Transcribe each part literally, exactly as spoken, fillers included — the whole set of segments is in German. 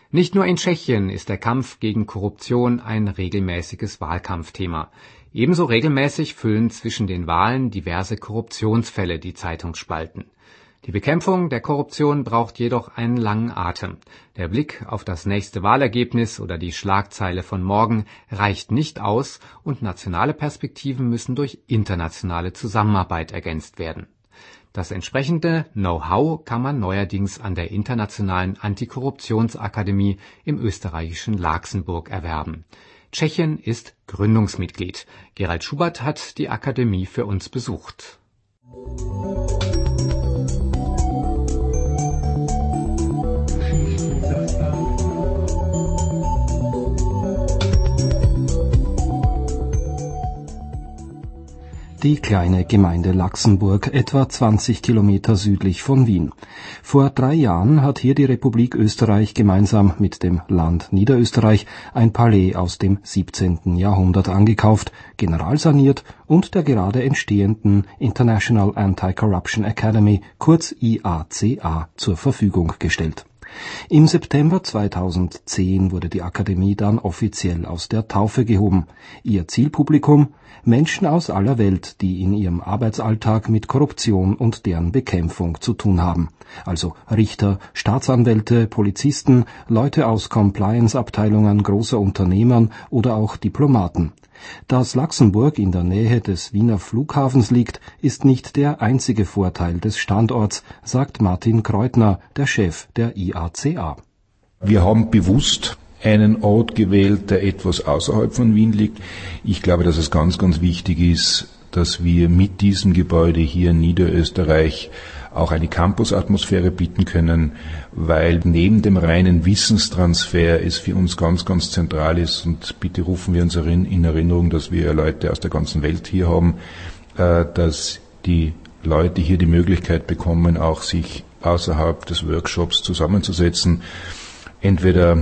Nicht nur in Tschechien ist der Kampf gegen Korruption ein regelmäßiges Wahlkampfthema. Ebenso regelmäßig füllen zwischen den Wahlen diverse Korruptionsfälle die Zeitungsspalten. Die Bekämpfung der Korruption braucht jedoch einen langen Atem. Der Blick auf das nächste Wahlergebnis oder die Schlagzeile von morgen reicht nicht aus und nationale Perspektiven müssen durch internationale Zusammenarbeit ergänzt werden. Das entsprechende Know-how kann man neuerdings an der Internationalen Antikorruptionsakademie im österreichischen Laxenburg erwerben. Tschechien ist Gründungsmitglied. Gerald Schubert hat die Akademie für uns besucht. Die kleine Gemeinde Laxenburg, etwa zwanzig Kilometer südlich von Wien. Vor drei Jahren hat hier die Republik Österreich gemeinsam mit dem Land Niederösterreich ein Palais aus dem siebzehnten Jahrhundert angekauft, generalsaniert und der gerade entstehenden International Anti-Corruption Academy, kurz I A C A, zur Verfügung gestellt. Im September zweitausendzehn wurde die Akademie dann offiziell aus der Taufe gehoben. Ihr Zielpublikum: Menschen aus aller Welt, die in ihrem Arbeitsalltag mit Korruption und deren Bekämpfung zu tun haben. Also Richter, Staatsanwälte, Polizisten, Leute aus Compliance-Abteilungen großer Unternehmen oder auch Diplomaten. Dass Laxenburg in der Nähe des Wiener Flughafens liegt, ist nicht der einzige Vorteil des Standorts, sagt Martin Kreutner, der Chef der I A C A. Wir haben bewusst einen Ort gewählt, der etwas außerhalb von Wien liegt. Ich glaube, dass es ganz, ganz wichtig ist, dass wir mit diesem Gebäude hier in Niederösterreich auch eine Campusatmosphäre bieten können, weil neben dem reinen Wissenstransfer es für uns ganz, ganz zentral ist, und bitte rufen wir uns in Erinnerung, dass wir Leute aus der ganzen Welt hier haben, dass die Leute hier die Möglichkeit bekommen, auch sich außerhalb des Workshops zusammenzusetzen, entweder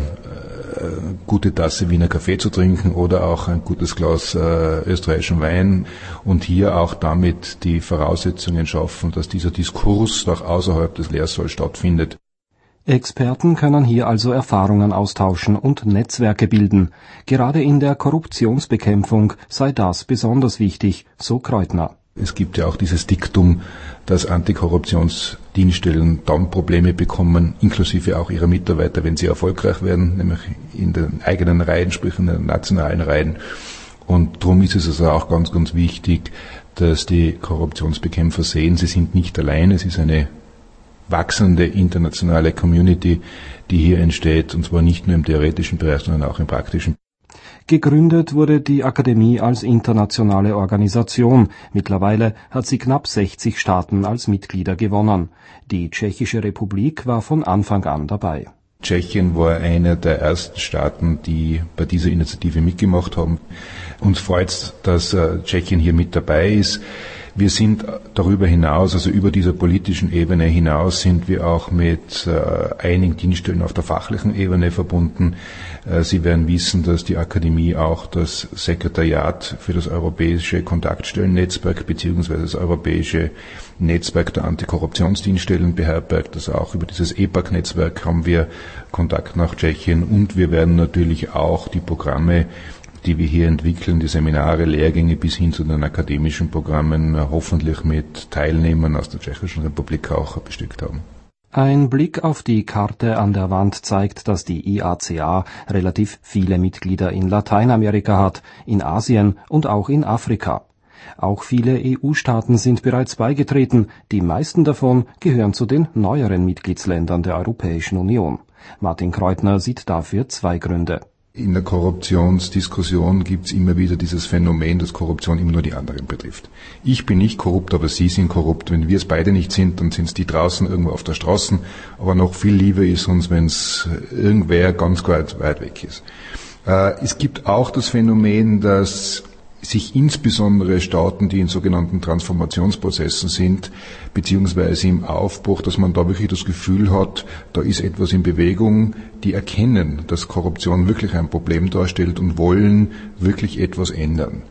eine gute Tasse Wiener Kaffee zu trinken oder auch ein gutes Glas äh, österreichischen Wein und hier auch damit die Voraussetzungen schaffen, dass dieser Diskurs auch außerhalb des Lehrsaals stattfindet. Experten können hier also Erfahrungen austauschen und Netzwerke bilden. Gerade in der Korruptionsbekämpfung sei das besonders wichtig, so Kreutner. Es gibt ja auch dieses Diktum, dass Antikorruptionsdienststellen dann Probleme bekommen, inklusive auch ihrer Mitarbeiter, wenn sie erfolgreich werden, nämlich in den eigenen Reihen, sprich in den nationalen Reihen. Und darum ist es also auch ganz, ganz wichtig, dass die Korruptionsbekämpfer sehen, sie sind nicht allein, es ist eine wachsende internationale Community, die hier entsteht, und zwar nicht nur im theoretischen Bereich, sondern auch im praktischen. Gegründet wurde die Akademie als internationale Organisation. Mittlerweile hat sie knapp sechzig Staaten als Mitglieder gewonnen. Die Tschechische Republik war von Anfang an dabei. Tschechien war einer der ersten Staaten, die bei dieser Initiative mitgemacht haben. Uns freut, dass Tschechien hier mit dabei ist. Wir sind darüber hinaus, also über dieser politischen Ebene hinaus, sind wir auch mit äh, einigen Dienststellen auf der fachlichen Ebene verbunden. Äh, Sie werden wissen, dass die Akademie auch das Sekretariat für das europäische Kontaktstellennetzwerk bzw. das europäische Netzwerk der Antikorruptionsdienststellen beherbergt. Also auch über dieses E P A C-Netzwerk haben wir Kontakt nach Tschechien, und wir werden natürlich auch die Programme, die wir hier entwickeln, die Seminare, Lehrgänge bis hin zu den akademischen Programmen hoffentlich mit Teilnehmern aus der Tschechischen Republik auch bestückt haben. Ein Blick auf die Karte an der Wand zeigt, dass die I A C A relativ viele Mitglieder in Lateinamerika hat, in Asien und auch in Afrika. Auch viele E U-Staaten sind bereits beigetreten, die meisten davon gehören zu den neueren Mitgliedsländern der Europäischen Union. Martin Kreutner sieht dafür zwei Gründe. In der Korruptionsdiskussion gibt es immer wieder dieses Phänomen, dass Korruption immer nur die anderen betrifft. Ich bin nicht korrupt, aber Sie sind korrupt. Wenn wir es beide nicht sind, dann sind es die draußen irgendwo auf der Straße. Aber noch viel lieber ist uns, wenn es irgendwer ganz weit, weit weg ist. Äh, es gibt auch das Phänomen, dass sich insbesondere Staaten, die in sogenannten Transformationsprozessen sind, beziehungsweise im Aufbruch, dass man da wirklich das Gefühl hat, da ist etwas in Bewegung, die erkennen, dass Korruption wirklich ein Problem darstellt und wollen wirklich etwas ändern.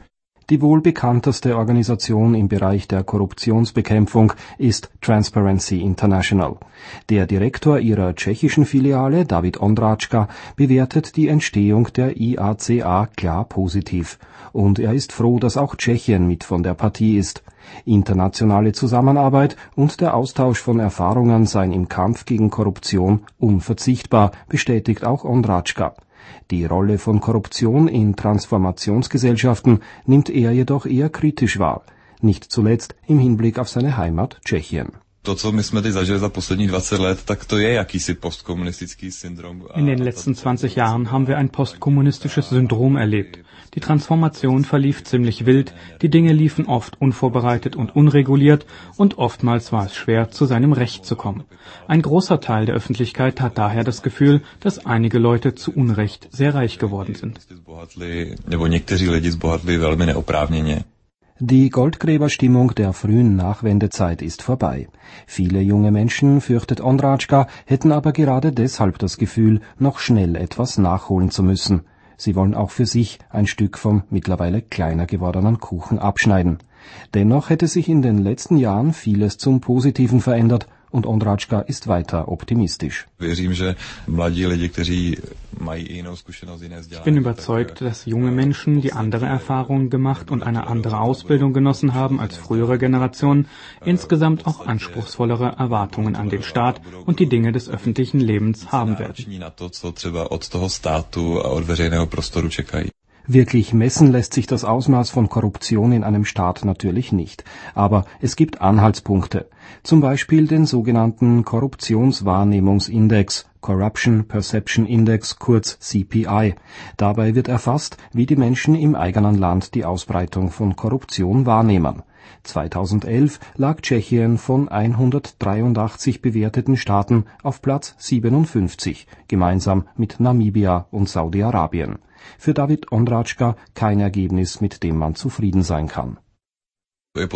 Die wohl bekannteste Organisation im Bereich der Korruptionsbekämpfung ist Transparency International. Der Direktor ihrer tschechischen Filiale, David Ondráčka, bewertet die Entstehung der I A C A klar positiv. Und er ist froh, dass auch Tschechien mit von der Partie ist. Internationale Zusammenarbeit und der Austausch von Erfahrungen seien im Kampf gegen Korruption unverzichtbar, bestätigt auch Ondráčka. Die Rolle von Korruption in Transformationsgesellschaften nimmt er jedoch eher kritisch wahr, nicht zuletzt im Hinblick auf seine Heimat Tschechien. In den letzten zwanzig Jahren haben wir ein postkommunistisches Syndrom erlebt. Die Transformation verlief ziemlich wild, die Dinge liefen oft unvorbereitet und unreguliert und oftmals war es schwer, zu seinem Recht zu kommen. Ein großer Teil der Öffentlichkeit hat daher das Gefühl, dass einige Leute zu Unrecht sehr reich geworden sind. Die Goldgräberstimmung der frühen Nachwendezeit ist vorbei. Viele junge Menschen, fürchtet Ondráčka, hätten aber gerade deshalb das Gefühl, noch schnell etwas nachholen zu müssen. Sie wollen auch für sich ein Stück vom mittlerweile kleiner gewordenen Kuchen abschneiden. Dennoch hätte sich in den letzten Jahren vieles zum Positiven verändert und Ondráčka ist weiter optimistisch. Ich bin überzeugt, dass junge Menschen, die andere Erfahrungen gemacht und eine andere Ausbildung genossen haben als frühere Generationen, insgesamt auch anspruchsvollere Erwartungen an den Staat und die Dinge des öffentlichen Lebens haben werden. Wirklich messen lässt sich das Ausmaß von Korruption in einem Staat natürlich nicht. Aber es gibt Anhaltspunkte. Zum Beispiel den sogenannten Korruptionswahrnehmungsindex, Corruption Perception Index, kurz C P I. Dabei wird erfasst, wie die Menschen im eigenen Land die Ausbreitung von Korruption wahrnehmen. zweitausendelf lag Tschechien von hundertdreiundachtzig bewerteten Staaten auf Platz siebenundfünfzig, gemeinsam mit Namibia und Saudi-Arabien. Für David Ondráčka kein Ergebnis, mit dem man zufrieden sein kann. Wir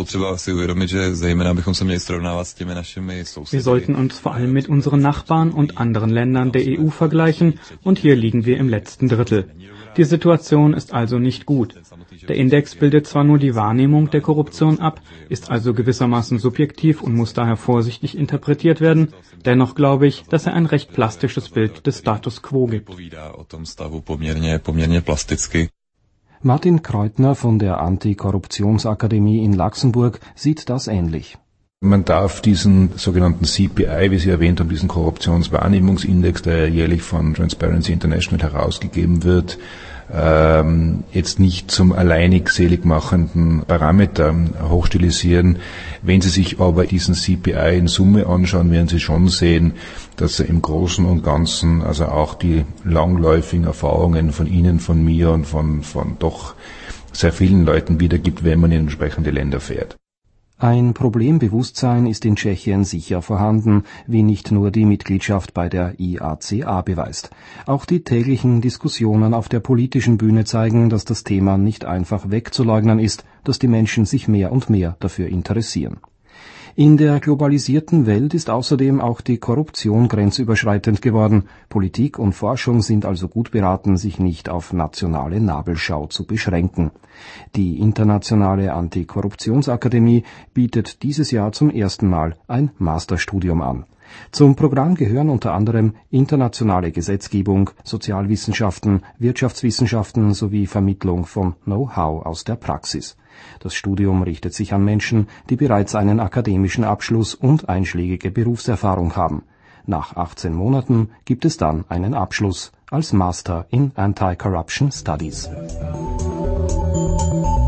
sollten uns vor allem mit unseren Nachbarn und anderen Ländern der E U vergleichen, und hier liegen wir im letzten Drittel. Die Situation ist also nicht gut. Der Index bildet zwar nur die Wahrnehmung der Korruption ab, ist also gewissermaßen subjektiv und muss daher vorsichtig interpretiert werden, dennoch glaube ich, dass er ein recht plastisches Bild des Status quo gibt. Martin Kreutner von der Antikorruptionsakademie in Luxemburg sieht das ähnlich. Man darf diesen sogenannten C P I, wie Sie erwähnt haben, diesen Korruptionswahrnehmungsindex, der jährlich von Transparency International herausgegeben wird, ähm, jetzt nicht zum alleinig seligmachenden Parameter hochstilisieren. Wenn Sie sich aber diesen C P I in Summe anschauen, werden Sie schon sehen, dass er im Großen und Ganzen, also auch die langläufigen Erfahrungen von Ihnen, von mir und von, von doch sehr vielen Leuten wiedergibt, wenn man in entsprechende Länder fährt. Ein Problembewusstsein ist in Tschechien sicher vorhanden, wie nicht nur die Mitgliedschaft bei der I A C A beweist. Auch die täglichen Diskussionen auf der politischen Bühne zeigen, dass das Thema nicht einfach wegzuleugnen ist, dass die Menschen sich mehr und mehr dafür interessieren. In der globalisierten Welt ist außerdem auch die Korruption grenzüberschreitend geworden. Politik und Forschung sind also gut beraten, sich nicht auf nationale Nabelschau zu beschränken. Die Internationale Antikorruptionsakademie bietet dieses Jahr zum ersten Mal ein Masterstudium an. Zum Programm gehören unter anderem internationale Gesetzgebung, Sozialwissenschaften, Wirtschaftswissenschaften sowie Vermittlung von Know-how aus der Praxis. Das Studium richtet sich an Menschen, die bereits einen akademischen Abschluss und einschlägige Berufserfahrung haben. Nach achtzehn Monaten gibt es dann einen Abschluss als Master in Anti-Corruption Studies.